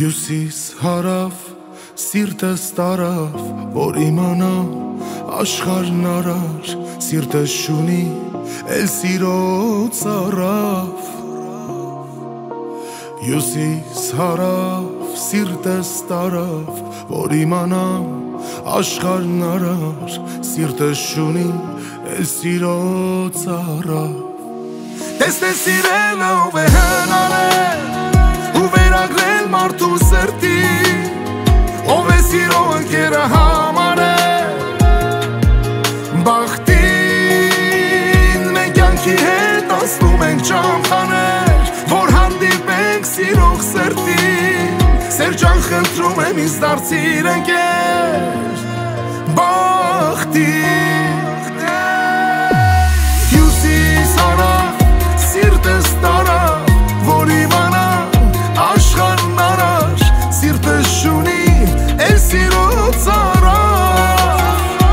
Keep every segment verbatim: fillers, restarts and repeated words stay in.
Հյուսիս հարավ, սիրտս տարավ, որ իմանամ աշխարհն արար, սիրտս շունի, էլ սիրո ծարավ։ Հյուսիս հարավ, սիրտս տարավ, որ իմանամ աշխարհն արար, սիրտս շունի, էլ սիրո ծարավ։ Տեսնես սիրելը ով է հնարել ու վերագրել մարդու սրտի, ով է սիրո ընկերը համարել բախտին, մենք կյանքի հետ անցնում ենք ճամփաներ, որ հանդիպենք սիրող սրտին, սերջան խնդրում եմ ինձ դարձիր ընկեր բախտին։ Հյուսիս հարավ, սիրտս տարավ, որ իմանամ աշխարհն արար, սիրտս շունի, էլ սիրո ծարավ։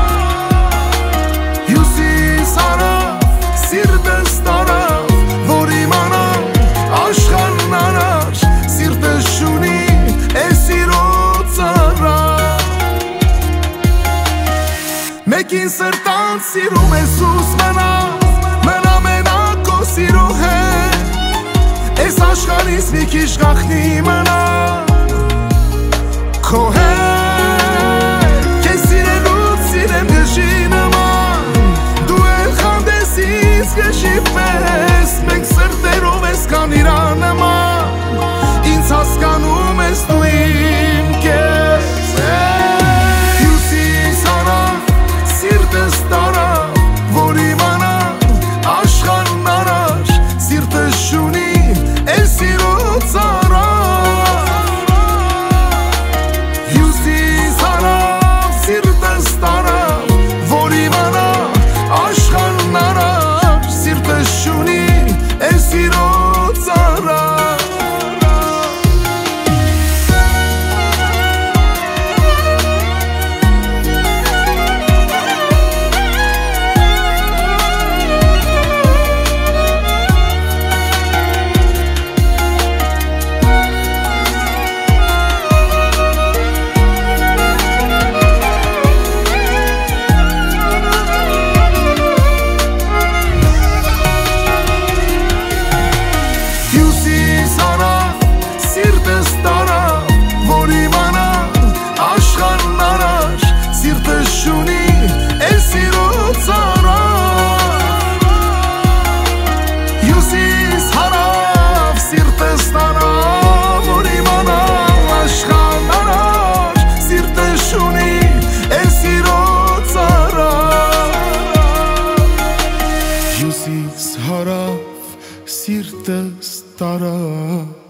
Հյուսիս հարավ, սիրտս տարավ, որ իմանամ աշխարհն արար, սիրտս շունի, էլ սիրո ծարավ։ Մեկին սրտանց սիրում ես ուս մնա, մնա մենակ քո սիրո հետ, այս աշխարհից մի քիչ գախնի մնա քո հետ, քեզ սիրելուց սիրեմ գժի նման, դու էլ խանդես ինձ գժի պես, մենք սրտերով ես կան իրա նման, ինձ հասկանում ես դու իմ կես։ Հյուսիս հարավ, սիրտս տարավ, որ իմանամ աշխարհն արար, սիրտս շունի, էլ սիրո ծարավ։ Հյուսիս հարավ, սիրտս տարավ, որ իմանամ աշխարհն արար, սիրտս շունի, էլ սիրո ծարավ։ Հյուսիս հարավ, սիրտս տարավ